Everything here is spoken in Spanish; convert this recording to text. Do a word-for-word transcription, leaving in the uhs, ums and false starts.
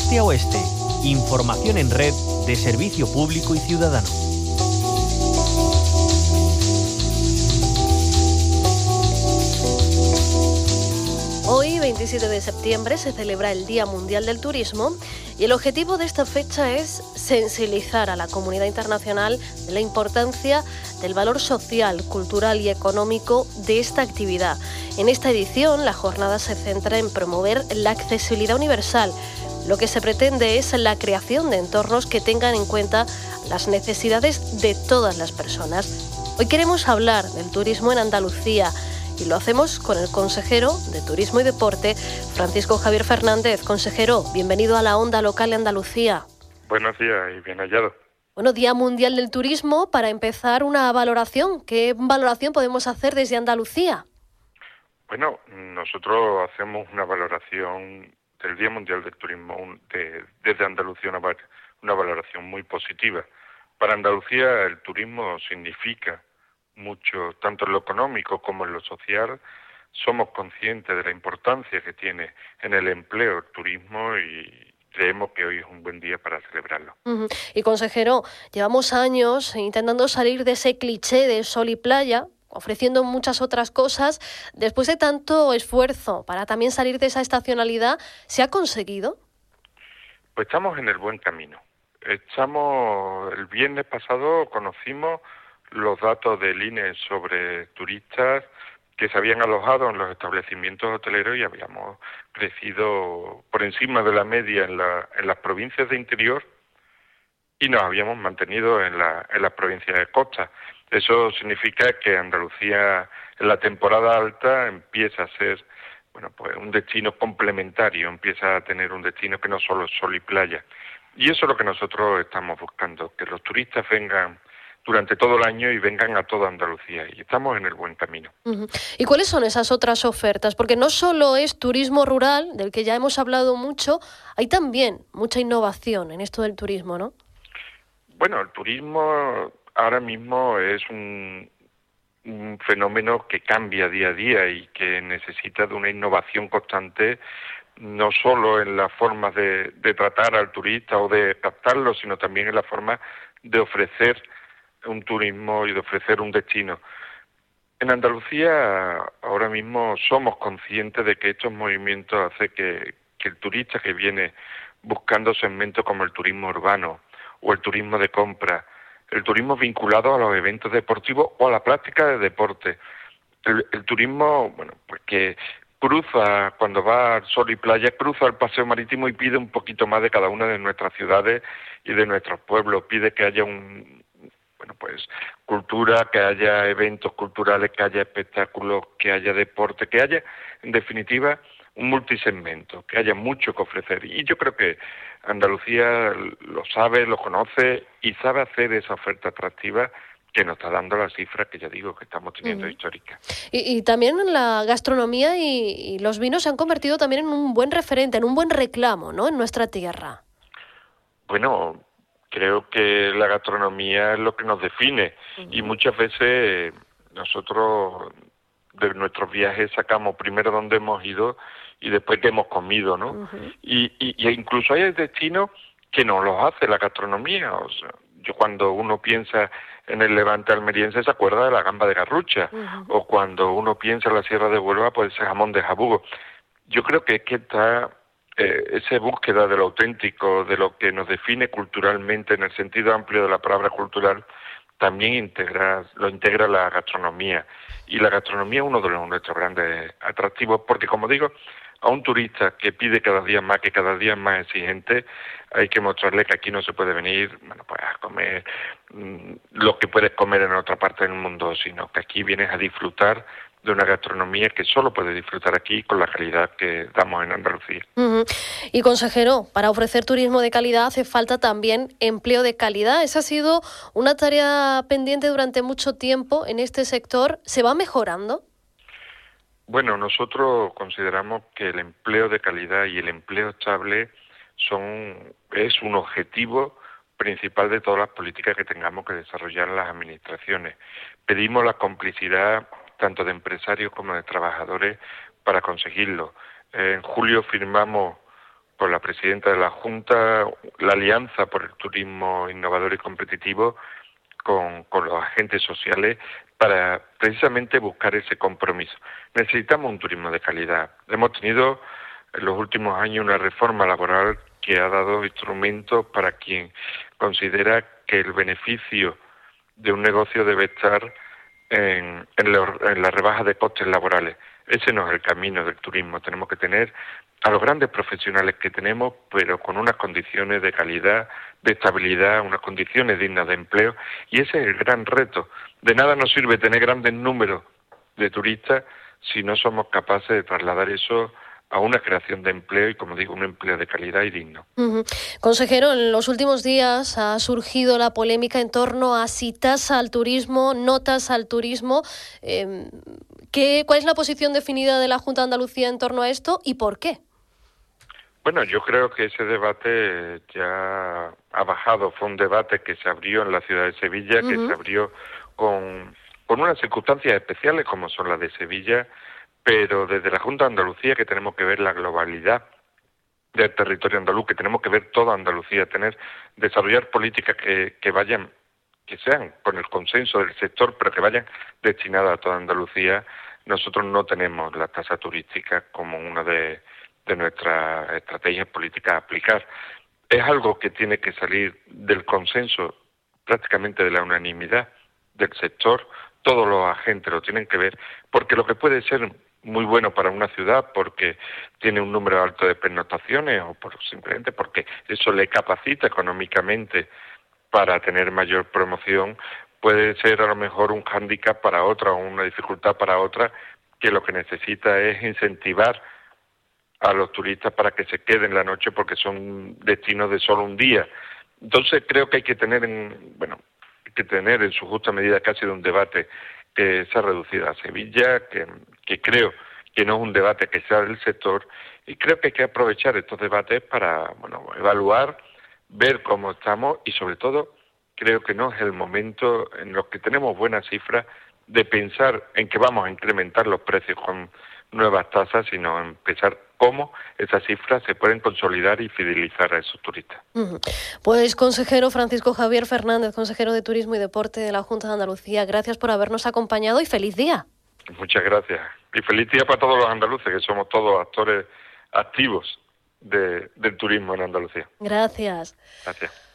este a oeste. Información en red de servicio público y ciudadano. Hoy, veintisiete de septiembre, se celebra el Día Mundial del Turismo y el objetivo de esta fecha es sensibilizar a la comunidad internacional de la importancia del valor social, cultural y económico de esta actividad. En esta edición, la jornada se centra en promover la accesibilidad universal. Lo que se pretende es la creación de entornos que tengan en cuenta las necesidades de todas las personas. Hoy queremos hablar del turismo en Andalucía y lo hacemos con el consejero de Turismo y Deporte, Francisco Javier Fernández. Consejero, bienvenido a la Onda Local de Andalucía. Buenos días y bien hallado. Bueno, Día Mundial del Turismo, para empezar una valoración. ¿Qué valoración podemos hacer desde Andalucía? Bueno, nosotros hacemos una valoración del Día Mundial del Turismo de, desde Andalucía, una, una valoración muy positiva. Para Andalucía el turismo significa mucho, tanto en lo económico como en lo social. Somos conscientes de la importancia que tiene en el empleo el turismo y creemos que hoy es un buen día para celebrarlo. Uh-huh. Y consejero, llevamos años intentando salir de ese cliché de sol y playa, ofreciendo muchas otras cosas. Después de tanto esfuerzo para también salir de esa estacionalidad, ¿se ha conseguido? Pues estamos en el buen camino. Estamos, el viernes pasado conocimos los datos del I N E sobre turistas que se habían alojado en los establecimientos hoteleros y habíamos crecido por encima de la media en, la, en las provincias de interior y nos habíamos mantenido en, la, en las provincias de costa. Eso significa que Andalucía en la temporada alta empieza a ser bueno, pues un destino complementario, empieza a tener un destino que no solo es sol y playa. Y eso es lo que nosotros estamos buscando, que los turistas vengan durante todo el año y vengan a toda Andalucía, y estamos en el buen camino. Uh-huh. ¿Y cuáles son esas otras ofertas? Porque no solo es turismo rural, del que ya hemos hablado mucho, hay también mucha innovación en esto del turismo, ¿no? Bueno, el turismo ahora mismo es un, un fenómeno que cambia día a día y que necesita de una innovación constante, no solo en las formas de, de tratar al turista o de captarlo, sino también en la forma de ofrecer un turismo y de ofrecer un destino. En Andalucía ahora mismo somos conscientes de que estos movimientos hacen que, que el turista que viene buscando segmentos como el turismo urbano o el turismo de compra, el turismo vinculado a los eventos deportivos o a la práctica de deporte, el, el turismo, bueno, pues que cruza, cuando va al sol y playa, cruza el paseo marítimo y pide un poquito más de cada una de nuestras ciudades y de nuestros pueblos, pide que haya un Bueno, pues cultura, que haya eventos culturales, que haya espectáculos, que haya deporte, que haya, en definitiva, un multisegmento, que haya mucho que ofrecer. Y yo creo que Andalucía lo sabe, lo conoce y sabe hacer esa oferta atractiva que nos está dando las cifras que ya digo que estamos teniendo uh-huh. históricas. Y, y también la gastronomía y, y los vinos se han convertido también en un buen referente, en un buen reclamo, ¿no?, en nuestra tierra. Bueno, creo que la gastronomía es lo que nos define uh-huh. y muchas veces nosotros de nuestros viajes sacamos primero dónde hemos ido y después qué hemos comido, ¿no? Uh-huh. Y, y, y incluso hay destinos que nos los hace la gastronomía. O sea, yo cuando uno piensa en el Levante almeriense se acuerda de la gamba de Garrucha, uh-huh. o cuando uno piensa en la Sierra de Huelva pues ese jamón de jabugo. Yo creo que es que está Eh, esa búsqueda de lo auténtico, de lo que nos define culturalmente, en el sentido amplio de la palabra cultural, también integra, lo integra la gastronomía. Y la gastronomía es uno de los, nuestros grandes atractivos, porque como digo, a un turista que pide cada día más, que cada día es más exigente, hay que mostrarle que aquí no se puede venir, bueno, pues a comer mmm, lo que puedes comer en otra parte del mundo, sino que aquí vienes a disfrutar de una gastronomía que solo puede disfrutar aquí con la calidad que damos en Andalucía. Uh-huh. Y consejero, para ofrecer turismo de calidad hace falta también empleo de calidad. Esa ha sido una tarea pendiente durante mucho tiempo en este sector. ¿Se va mejorando? Bueno, nosotros consideramos que el empleo de calidad y el empleo estable son es un objetivo principal de todas las políticas que tengamos que desarrollar en las administraciones. Pedimos la complicidad tanto de empresarios como de trabajadores para conseguirlo. En julio firmamos con la presidenta de la Junta, la Alianza por el Turismo Innovador y Competitivo, con, con los agentes sociales, para precisamente buscar ese compromiso. Necesitamos un turismo de calidad. Hemos tenido en los últimos años una reforma laboral que ha dado instrumentos para quien considera que el beneficio de un negocio debe estar en, en, la, en la rebaja de costes laborales. Ese no es el camino del turismo. Tenemos que tener a los grandes profesionales que tenemos, pero con unas condiciones de calidad, de estabilidad, unas condiciones dignas de empleo, y ese es el gran reto. De nada nos sirve tener grandes números de turistas si no somos capaces de trasladar eso a una creación de empleo y, como digo, un empleo de calidad y digno. Uh-huh. Consejero, en los últimos días ha surgido la polémica en torno a si tasa al turismo, no tasa al turismo. Eh, ¿qué, ¿Cuál es la posición definida de la Junta de Andalucía en torno a esto y por qué? Bueno, yo creo que ese debate ya ha bajado. Fue un debate que se abrió en la ciudad de Sevilla, uh-huh. que se abrió con, con unas circunstancias especiales como son las de Sevilla, pero desde la Junta de Andalucía, que tenemos que ver la globalidad del territorio andaluz, que tenemos que ver toda Andalucía, tener desarrollar políticas que, que vayan, que sean con el consenso del sector, pero que vayan destinadas a toda Andalucía. Nosotros no tenemos la tasa turística como una de, de nuestras estrategias políticas a aplicar. Es algo que tiene que salir del consenso, prácticamente de la unanimidad del sector. Todos los agentes lo tienen que ver, porque lo que puede ser muy bueno para una ciudad porque tiene un número alto de pernoctaciones o por, simplemente porque eso le capacita económicamente para tener mayor promoción, puede ser a lo mejor un hándicap para otra o una dificultad para otra, que lo que necesita es incentivar a los turistas para que se queden la noche porque son destinos de solo un día. Entonces creo que hay que tener en, bueno, hay que tener en su justa medida, que ha sido un debate que se ha reducido a Sevilla, que, que creo que no es un debate que sea del sector, y creo que hay que aprovechar estos debates para, bueno, evaluar, ver cómo estamos, y sobre todo creo que no es el momento en los que tenemos buenas cifras de pensar en que vamos a incrementar los precios con nuevas tasas, sino en pensar cómo esas cifras se pueden consolidar y fidelizar a esos turistas. Uh-huh. Pues consejero Francisco Javier Fernández, consejero de Turismo y Deporte de la Junta de Andalucía, gracias por habernos acompañado y feliz día. Muchas gracias. Y feliz día para todos los andaluces, que somos todos actores activos de, del turismo en Andalucía. Gracias. Gracias.